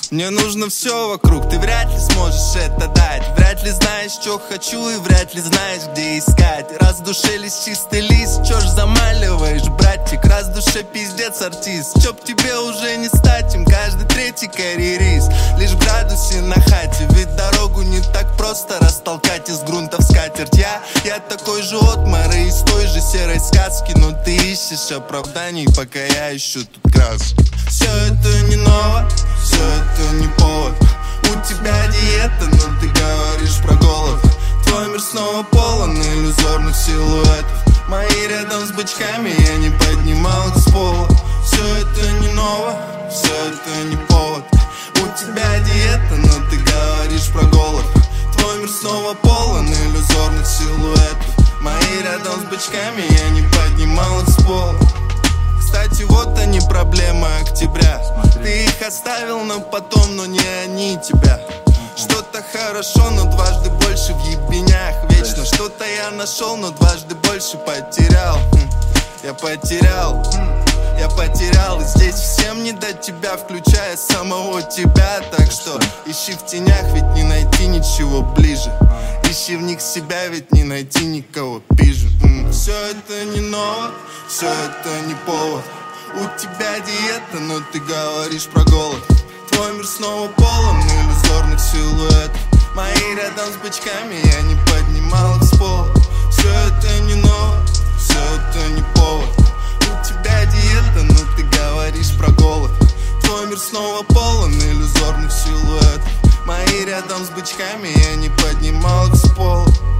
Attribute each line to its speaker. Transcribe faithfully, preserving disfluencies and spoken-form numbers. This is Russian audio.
Speaker 1: Мне нужно все вокруг, ты вряд ли сможешь это дать. Вряд ли знаешь, что хочу, и вряд ли знаешь, где искать. Раз в душе лист чистый лист, чё ж замаливаешь, братик? Раз в душе пиздец артист, чё б тебе уже не стать им? Каждый третий карьерист, лишь в градусе на хате. Ведь дорогу не так просто растолкать из грунта в скатерть. Я, я такой же отмар из той же серой сказки, но ты ищешь оправданий, пока я ищу тут краску. Все это не ново, все это не повод. У тебя диета, но ты говоришь про голод. Твой мир снова полон иллюзорных силуэтов. Мои рядом с бычками, я не поднимал их с пола. Все это не ново, все это не повод. У тебя диета, но ты говоришь про голод. Твой мир снова полон иллюзорных силуэтов. Мои рядом с бычками, я не поднимал их с пола. Кстати, вот они проблемы октября. Ты их оставил на потом, но не они тебя. Что-то хорошо, но дважды больше в ебенях. Вечно что-то я нашел, но дважды больше потерял. Я потерял, я потерял. И здесь всем не до тебя, включая самого тебя. Так что ищи в тенях, ведь не найти ничего ближе. Ищи в них себя, ведь не найти никого пиже. Все это не ново, все это не повод. У тебя диета, но ты говоришь про голод. Твой мир снова полон иллюзорных силуэтов. Мои рядом с бычками, я не поднимал их с пола. Все это не ново, все это не повод. У тебя диета, но ты говоришь про голод. Твой мир снова полон иллюзорных силуэтов. Мои рядом с бычками, я не поднимал их с пола.